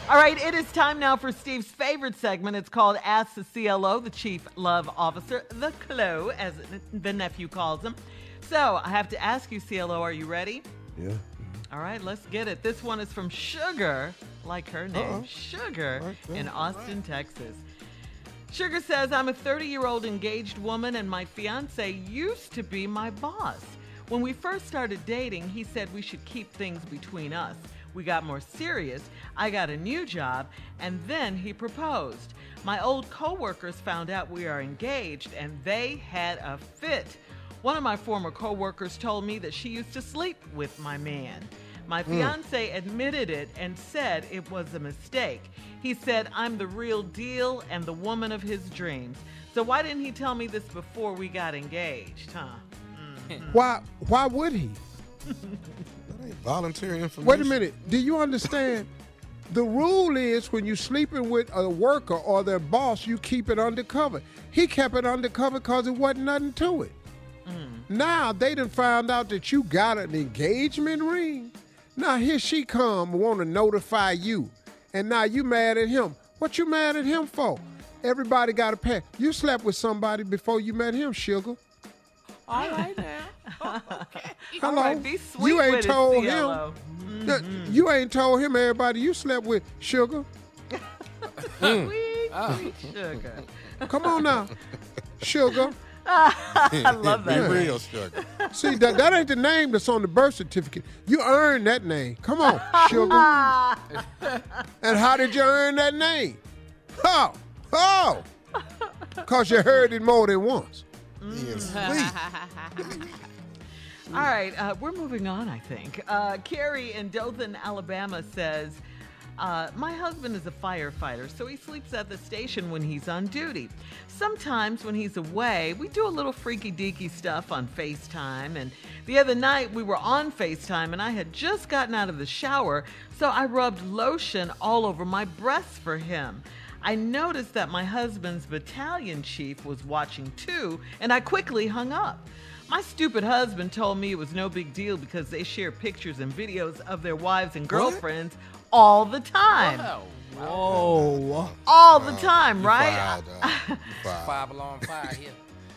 All right, it is time now for Steve's favorite segment. It's called Ask the CLO, the Chief Love Officer, the CLO, as the nephew calls him. So I have to ask you, CLO, are you ready? Yeah. All right, let's get it. This one is from Sugar, like her name, Sugar, in Austin, Texas. Sugar says, I'm a 30-year-old engaged woman, and my fiance used to be my boss. When we first started dating, he said we should keep things between us. We got more serious. I got a new job, and then he proposed. My old coworkers found out we are engaged, and they had a fit. One of my former coworkers told me that she used to sleep with my man. My fiance admitted it and said it was a mistake. He said I'm the real deal and the woman of his dreams. So why didn't he tell me this before we got engaged, huh? Why would he? That ain't voluntary information. Wait a minute. Do you understand? The rule is when you're sleeping with a worker or their boss, you keep it undercover. He kept it undercover because it wasn't nothing to it. Now they done found out that you got an engagement ring. Now here she come, want to notify you. And now you mad at him. What you mad at him for? Everybody got a pay. You slept with somebody before you met him, Sugar. All right now. Okay. Hello. Right, be sweet You ain't with told it, CLO. him. You ain't told him everybody you slept with, Sugar. Sweet Sugar. Come on now, Sugar. I love Be that. real, Sugar. See, that ain't the name that's on the birth certificate. You earned that name. Come on, Sugar. And how did you earn that name? Oh. Because you heard it more than once. Being sweet. All right, we're moving on, I think. Carrie in Dothan, Alabama says, my husband is a firefighter, so he sleeps at the station when he's on duty. Sometimes when he's away, we do a little freaky-deaky stuff on FaceTime. And the other night, we were on FaceTime, and I had just gotten out of the shower, so I rubbed lotion all over my breasts for him. I noticed that my husband's battalion chief was watching too, and I quickly hung up. My stupid husband told me it was no big deal because they share pictures and videos of their wives and girlfriends all the time. Whoa. All the time, right? Fired, dog. You fired. 5 alarm fire here.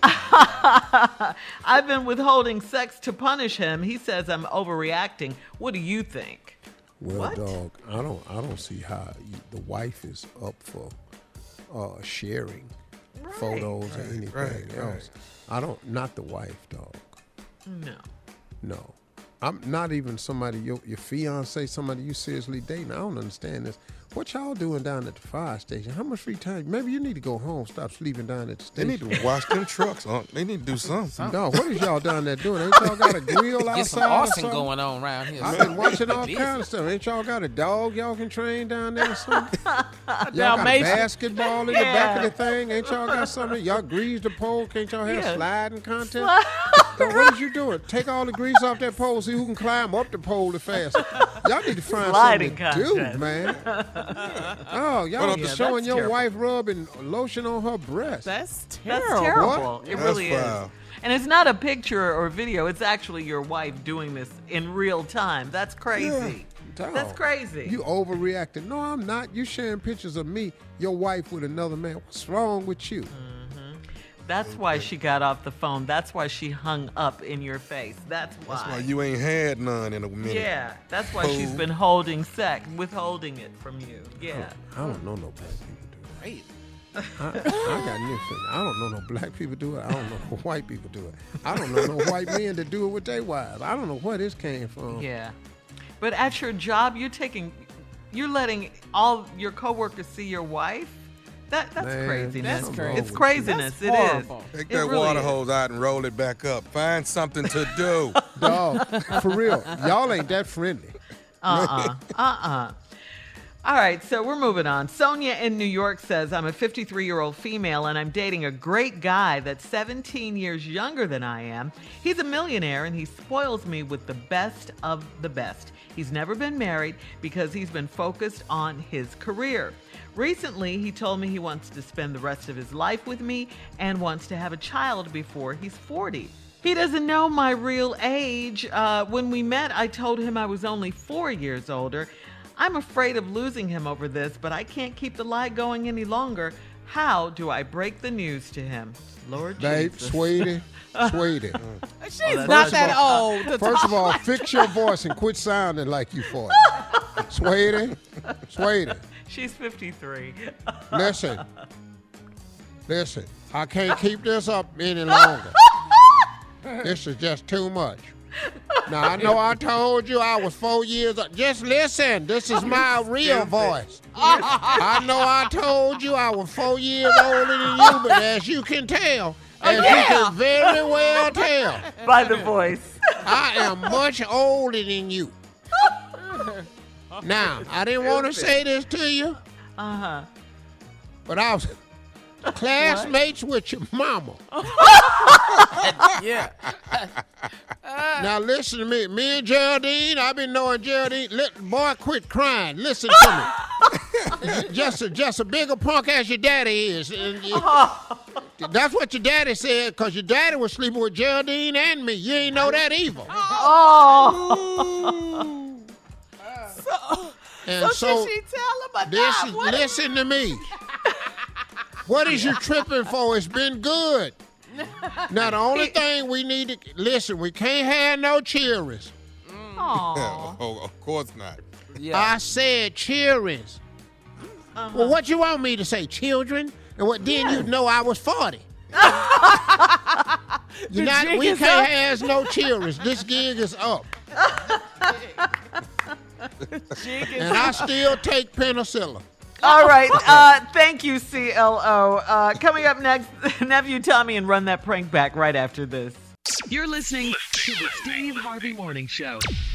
I've been withholding sex to punish him. He says I'm overreacting. What do you think? Well, What? dog, I don't see how the wife is up for sharing photos or anything right. else. Not the wife, dog. No. I'm not even somebody, your fiance, somebody you seriously dating. I don't understand this. What y'all doing down at the fire station? How much free time? Maybe you need to go home, stop sleeping down at the They station. need to wash them trucks. They need to do something. Dog, what is y'all down there doing? Ain't y'all got a grill outside Get some or arson something? going on around here. I've been watching all Busy. kinds of stuff. Ain't y'all got a dog y'all can train down there or something? Y'all got Dalmatian. basketball in the back of the thing? Ain't y'all got something? Y'all grease the pole? Can't y'all have Yeah. sliding contest? So what is you doing? Take all the grease off that pole, see who can climb up the pole the fastest. Y'all need to find Sliding something to do, contest. man. Oh, y'all Yeah, showing that's your terrible. wife rubbing lotion on her breast. That's That's terrible. terrible. What? It That's really is. foul. And it's not a picture or video. It's actually your wife doing this in real time. That's crazy. Dog, That's crazy. You overreacting. No, I'm not. You sharing pictures of me, your wife with another man. What's wrong with you? That's why she got off the phone. That's why she hung up in your face. That's why. That's why you ain't had none in a minute. Yeah, that's why she's Fool. been withholding it from you. Yeah. I don't know no black people do it. Great. I got new feeling. I don't know no black people do it. I don't know no white people do it. I don't know no white men that do it with their wives. I don't know where this came from. Yeah. But at your job, you're letting all your coworkers see your wife? That's Man, craziness. That's crazy. It's craziness. That's It is. horrible. Take It that really water is. hose out and roll it back up. Find something to do. Dog, for real. Y'all ain't that friendly. All right, so we're moving on. Sonia in New York says, I'm a 53-year-old female and I'm dating a great guy that's 17 years younger than I am. He's a millionaire and he spoils me with the best of the best. He's never been married because he's been focused on his career. Recently, he told me he wants to spend the rest of his life with me and wants to have a child before he's 40. He doesn't know my real age. When we met, I told him I was only 4 years older. I'm afraid of losing him over this, but I can't keep the lie going any longer. How do I break the news to him? Lord Babe, Jesus. sweetie. She's that's not First that of all- old. to First talk of all, like fix your voice and quit sounding like you 40. Sweetie. She's 53. Listen. I can't keep this up any longer. This is just too much. Now, I know I told you I was 4 years old. Just listen. This is my real voice. I know I told you I was 4 years older than you, but as you can tell, as you can very well tell, By the voice. I am much older than you. Now, I didn't want to say this to you, Uh-huh. but I was classmates with your mama. yeah. Now listen to me. Me and Geraldine, I've been knowing Geraldine. Boy, quit crying. Listen to me. just a bigger punk as your daddy is. That's what your daddy said, because your daddy was sleeping with Geraldine and me. You ain't know that either. Oh. And So should she tell him or this not? is, What listen to me. What is you tripping for? It's been good. Now, the only thing we need to, listen, we can't have no cheerings. Aw. Oh, of course not. Yeah. I said cheerings. Well, what you want me to say, children? And what then you know I was 40. You're not, gig we is can't up. have no cheerings. This gig is up. And I still take penicillin. All right. Thank you, CLO. Coming up next, Nephew Tommy and Run That Prank Back right after this. You're listening to the Steve Harvey Morning Show.